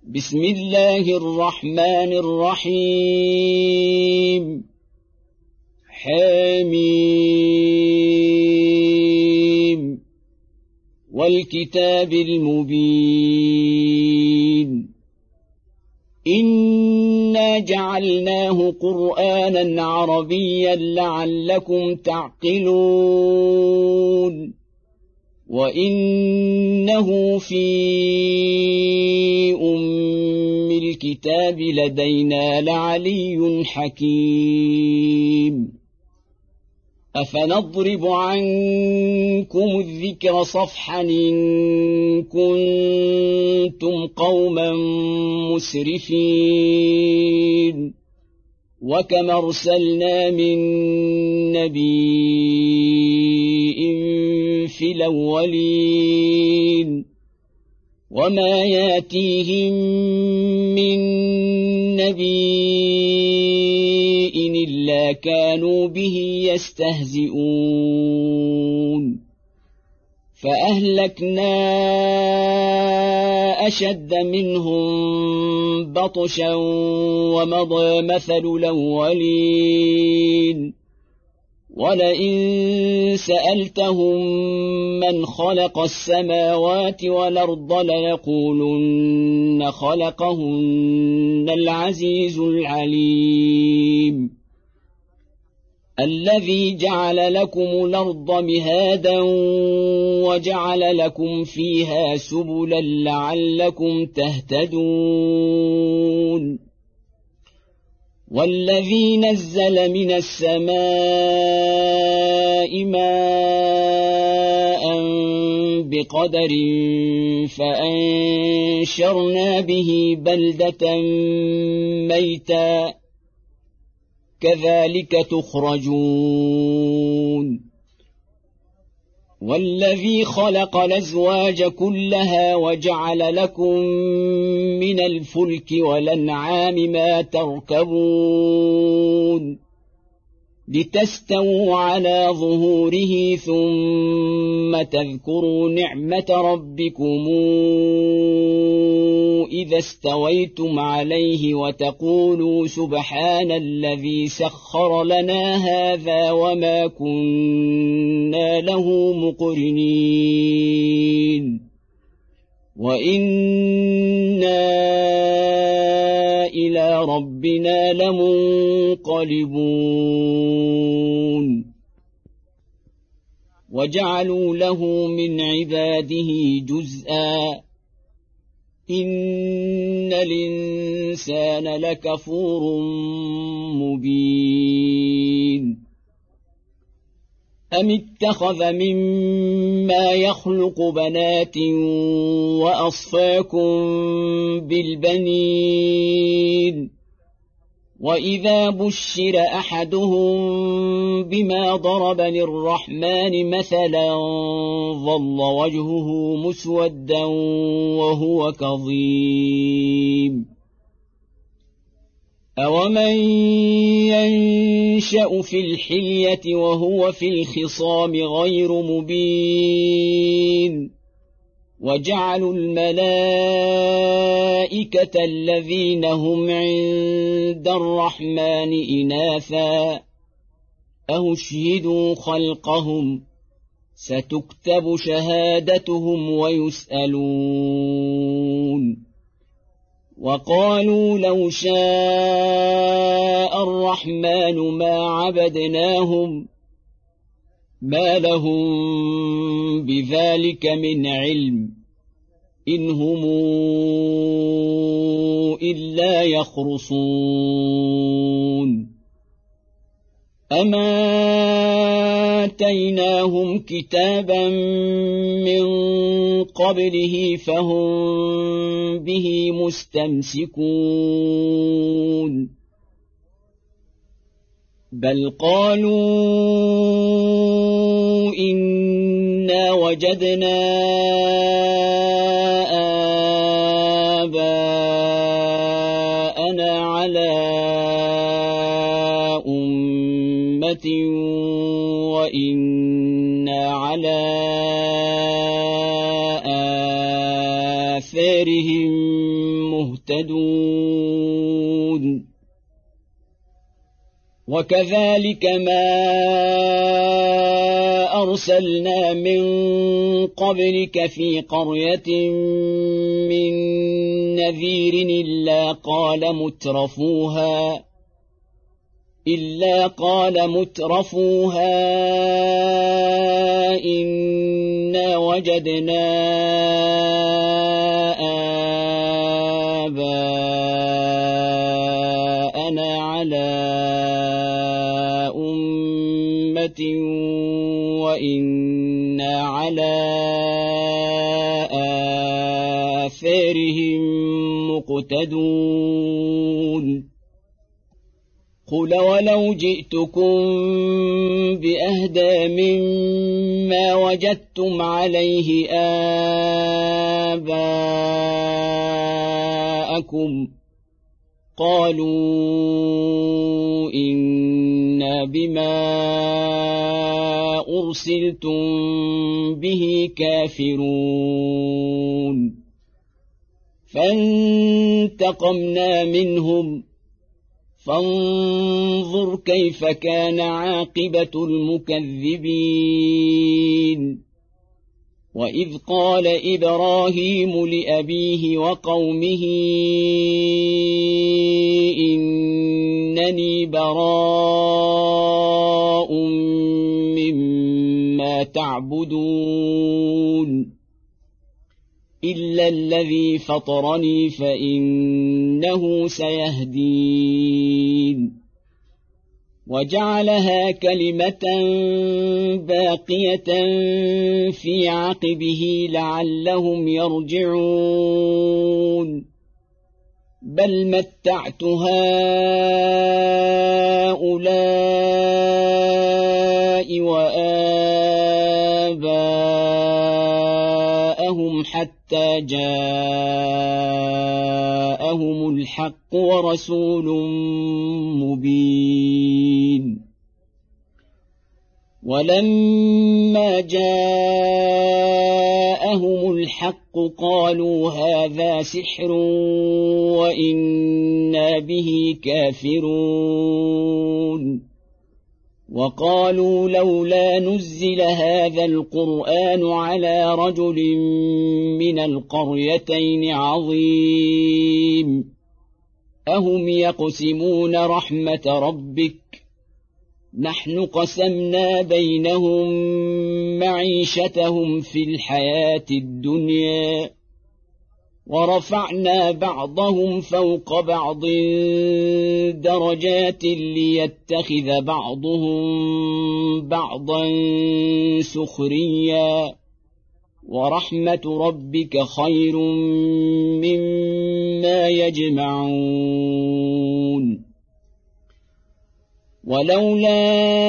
بسم الله الرحمن الرحيم حميم والكتاب المبين إنا جعلناه قرآنا عربيا لعلكم تعقلون وإنه في أم الكتاب لدينا لعلي حكيم أفنضرب عنكم الذكر صفحا إن كنتم قوما مسرفين وكم أرسلنا من نبي في الأولين وما ياتيهم من نبي إلا كانوا به يستهزئون فأهلكنا أشد منهم بطشا ومضى مثل الأولين ولئن سألتهم من خلق السماوات والأرض ليقولن خلقهن العزيز العليم الذي جعل لكم الأرض مهادا وجعل لكم فيها سبلا لعلكم تهتدون والذي نزل من السماء ماء بقدر فأنشرنا به بلدة ميتا كذلك تخرجون والذي خلق الأزواج كلها وجعل لكم من الفلك والأنعام ما تركبون لتستووا على ظهوره ثم تذكروا نعمة ربكم إذا استويتم عليه وتقولوا سبحان الذي سخر لنا هذا وما كنا له مقرنين وإنا إلى ربنا لمنقلبون وجعلوا له من عباده جزءا إن الإنسان لكفور مبين أم اتخذ مما يخلق بنات وأصفاكم بالبنين وإذا بشر أحدهم بما ضرب للرحمن مثلا ظل وجهه مسودا وهو كظيم أومن ينشأ في الحلية وهو في الخصام غير مبين وجعلوا الملائكة الذين هم عند الرحمن إناثا أشهدوا خلقهم ستكتب شهادتهم ويسألون وقالوا لو شاء الرحمن ما عبدناهم ما لهم بذلك من علم إن هم إلا يخرصون أما آتيناهم كتابا من قبله فهم به مستمسكون بل قالوا إنا وجدنا آباءنا على أمة وإنا على آثارهم مهتدون وكذلك ما أرسلنا من قبلك في قرية من نذير إلا قال مترفوها إنا وجدنا آباءنا على أمة وإنا على آثارهم مقتدون قل ولو جئتكم بأهدى مما وجدتم عليه آباءكم قالوا إنا بما أرسلتم به كافرون فانتقمنا منهم فانظر كيف كان عاقبة المكذبين وإذ قال إبراهيم لأبيه وقومه إنني براء مما تعبدون إلا الذي فطرني فإنه سيهدين وجعلها كلمة باقية في عقبه لعلهم يرجعون بل متعت هؤلاء وآباءهم حتى جاءهم الحق ورسول مبين ولما جاءهم الحق قالوا هذا سحر وإنا به كافرون وقالوا لولا نزل هذا القرآن على رجل من القريتين عظيم أهم يقسمون رحمة ربك نحن قسمنا بينهم معيشتهم في الحياة الدنيا ورفعنا بعضهم فوق بعض درجات ليتخذ بعضهم بعضا سخريا ورحمة ربك خير مما يجمعون ولولا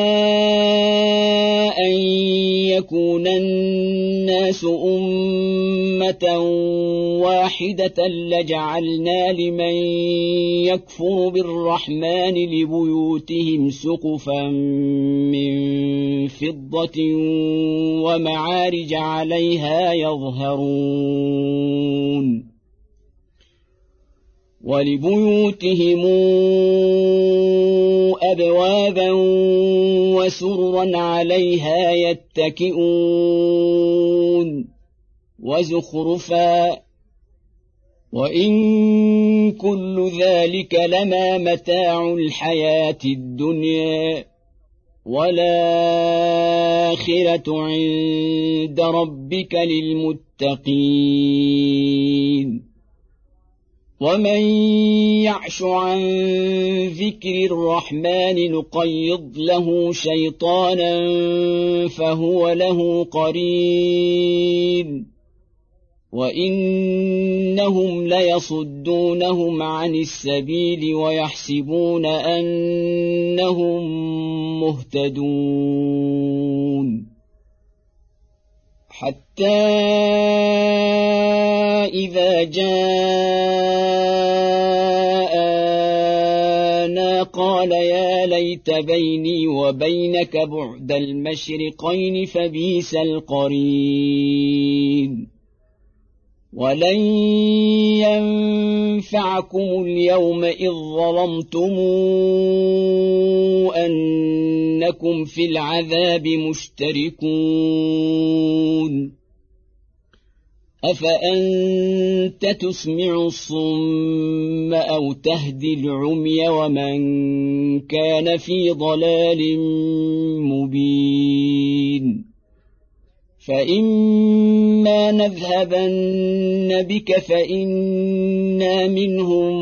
أن يكون الناس أمة واحدة لجعلنا لمن يكفر بالرحمن لبيوتهم سقفا من فضة ومعارج عليها يظهرون ولبيوتهم أبوابا وسررا عليها يتكئون وزخرفا وإن كل ذلك لما متاع الحياة الدنيا والآخرة عند ربك للمتقين ومن يعش عن ذكر الرحمن نقيض له شيطانا فهو له قرين وإنهم ليصدونهم عن السبيل ويحسبون أنهم مهتدون حتى إذا جاءنا قال يا ليت بيني وبينك بعد المشرقين فبئس القرين ولن ينفعكم اليوم إذ ظلمتم أنكم في العذاب مشتركون أفأنت تسمع الصم أو تهدي العمي ومن كان في ضلال مبين فإما نذهبن بك فإنا منهم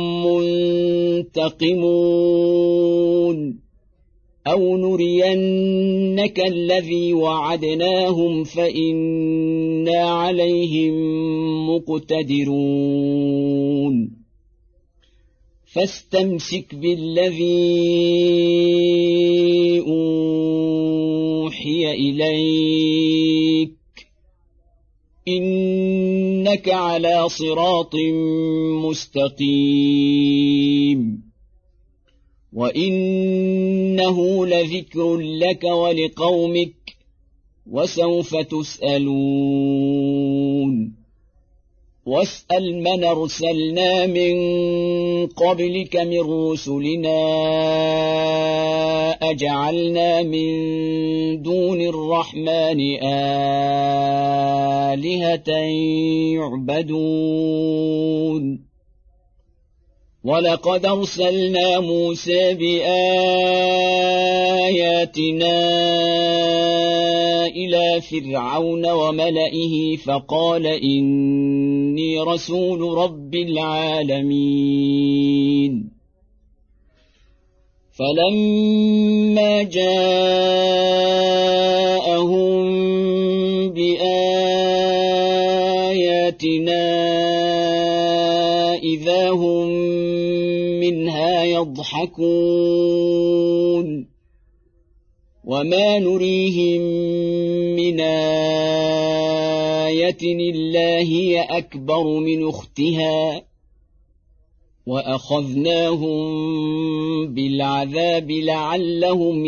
منتقمون أو نرينك الذي وعدناهم فإنا عليهم مقتدرون فاستمسك بالذي أوحي إليك إنك على صراط مستقيم وإنه لذكر لك ولقومك وسوف تسألون واسأل من أرسلنا من قبلك من رسلنا أجعلنا من دون الرحمن آلهة يعبدون ولقد أرسلنا موسى بآياتنا إلى فرعون وملئه فقال إني رسول رب العالمين فلما جاءهم بآياتنا إذا هم منها يضحكون وما نريهم من آية إلا هي أكبر من أختها وأخذناهم بالعذاب لعلهم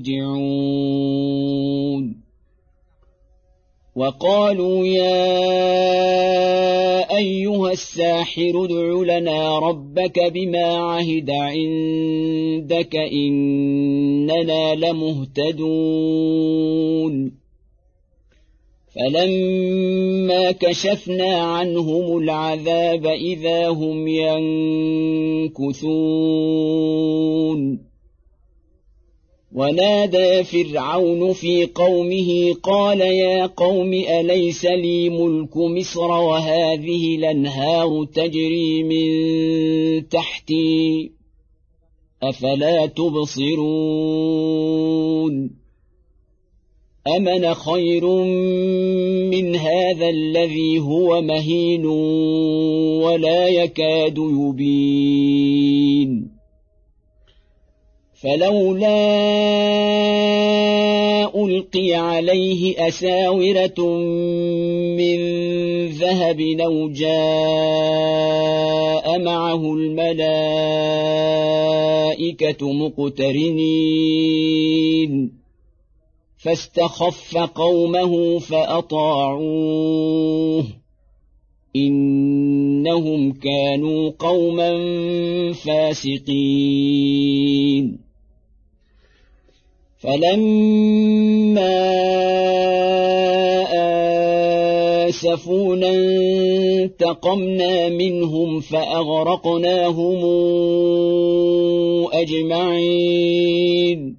يرجعون وقالوا يا أيها الساحر ادع لنا ربك بما عهد عندك إننا لمهتدون فلما كشفنا عنهم العذاب إذا هم ينكثون ونادى فرعون في قومه قال يا قوم أليس لي ملك مصر وهذه الأنهار تجري من تحتي أفلا تبصرون أمن خير من هذا الذي هو مهين ولا يكاد يبين فلولا ألقي عليه أساورة من ذهب أو جاء معه الملائكة مقترنين فاستخف قومه فأطاعوه إنهم كانوا قوما فاسقين فلما آسفونا انتقمنا منهم فأغرقناهم أجمعين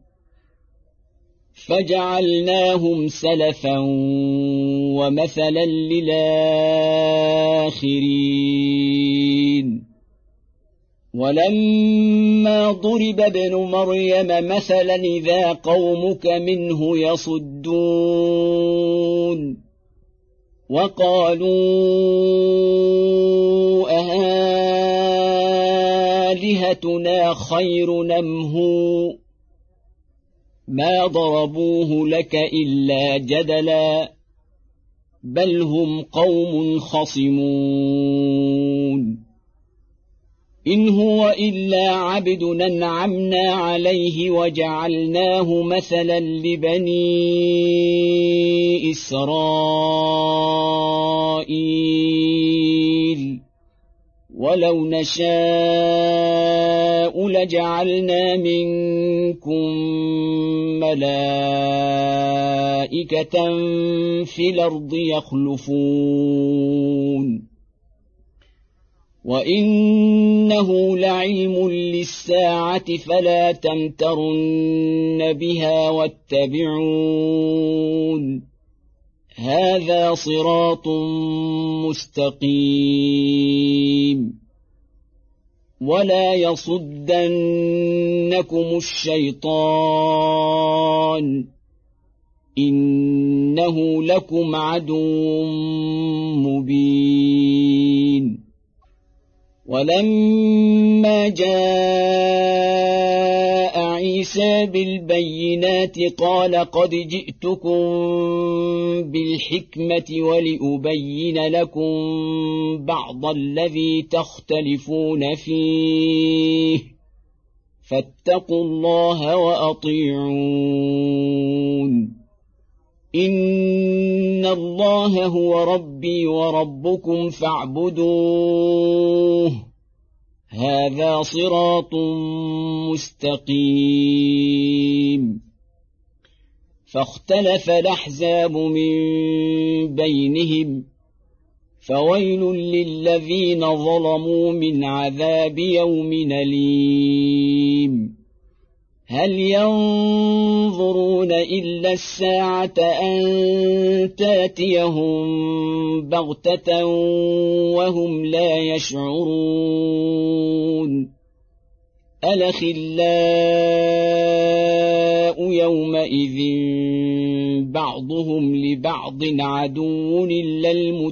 فجعلناهم سلفا ومثلا للآخرين ولما ضرب ابن مريم مثلا إذا قومك منه يصدون وقالوا أآلهتنا خير أم هو ما ضربوه لك إلا جدلا بل هم قوم خصمون إن هو إلا عبد أنعمنا عليه وجعلناه مثلا لبني إسرائيل ولو نشاء لجعلنا منكم ملائكة في الأرض يخلفون وإنه لعلم للساعة فلا تمترن بها واتبعون هذا صراط مستقيم ولا يصدنكم الشيطان إنه لكم عدو مبين ولما جاء عيسى بالبينات قال قد جئتكم بالحكمة ولأبين لكم بعض الذي تختلفون فيه فاتقوا الله وأطيعون إن الله هو ربي وربكم فاعبدوه هذا صراط مستقيم فاختلف الأحزاب من بينهم فويل للذين ظلموا من عذاب يوم أليم هل ينظرون إلا الساعة أن تاتيهم بغتة وهم لا يشعرون الأخلاء يومئذ بعضهم لبعض عدو إلا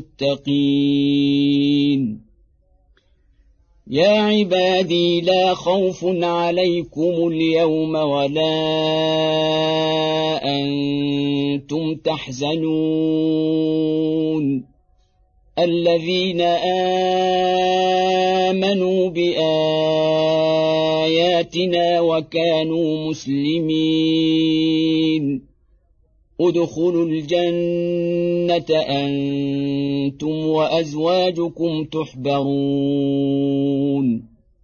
المتقين يا عبادي لا خوف عليكم اليوم ولا أنتم تحزنون الذين آمنوا بآياتنا وكانوا مسلمين ادخلوا الجنة أنتم وأزواجكم تحبرون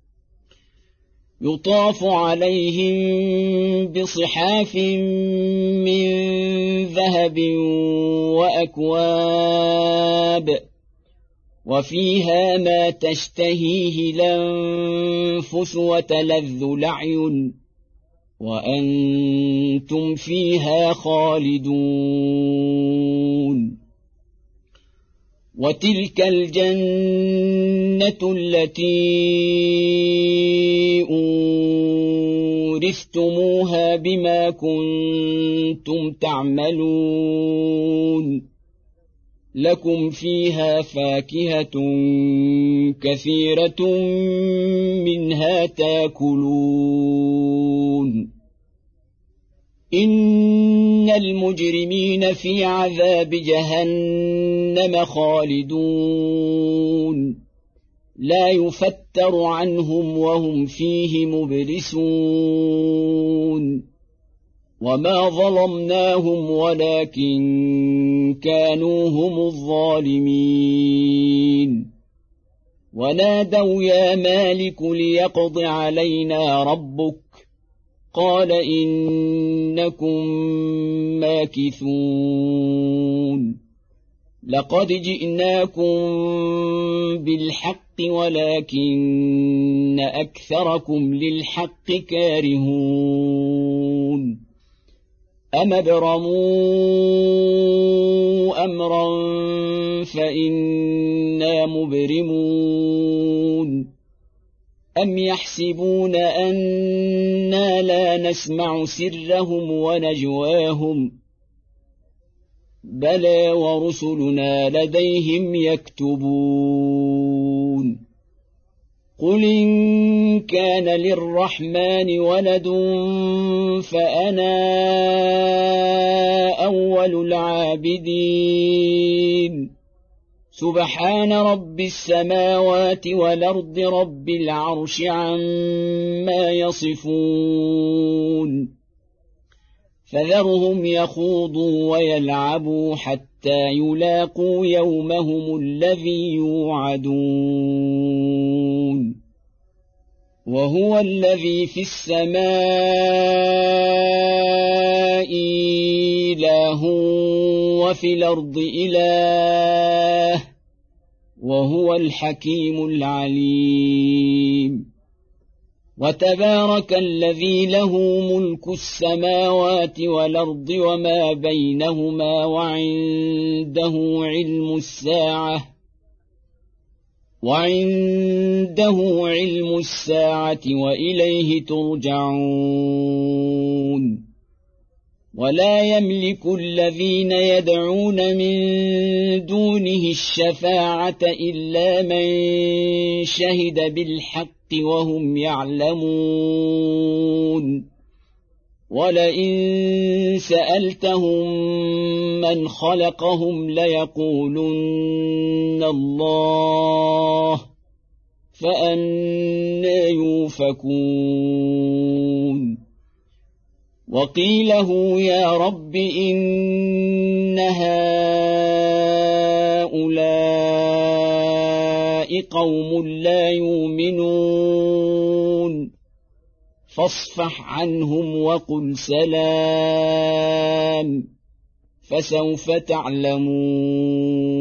يطاف عليهم بصحاف من ذهب وأكواب وفيها ما تشتهيه الأنفس وتلذ الأعين وأنتم فيها خالدون وتلك الجنة التي أورثتموها بما كنتم تعملون لكم فيها فاكهة كثيرة منها تاكلون إن المجرمين في عذاب جهنم خالدون لا يفتر عنهم وهم فيه مبلسون وما ظلمناهم ولكن كانوا هم الظالمين ونادوا يا مالك ليقض علينا ربك قال إنكم ماكثون لقد جئناكم بالحق ولكن أكثركم للحق كارهون أم ابرموا أمرا فإنا مبرمون أم يحسبون أنا لا نسمع سرهم ونجواهم بلى ورسلنا لديهم يكتبون قل إن كان للرحمن ولد فأنا أول العابدين سبحان رب السماوات والأرض رب العرش عما يصفون فذرهم يخوضوا ويلعبوا حتى حتى يلاقوا يومهم الذي يوعدون وهو الذي في السماء إله وفي الأرض إله وهو الحكيم العليم وتبارك الذي له ملك السماوات والأرض وما بينهما وعنده علم الساعة وإليه ترجعون ولا يملك الذين يدعون من دونه الشفاعة إلا من شهد بالحق وهم يعلمون ولئن سألتهم من خلقهم ليقولن الله فأنى يؤفكون وقيله يا رب إن هؤلاء قوم لا يؤمنون فاصفح عنهم وقل سلام فسوف تعلمون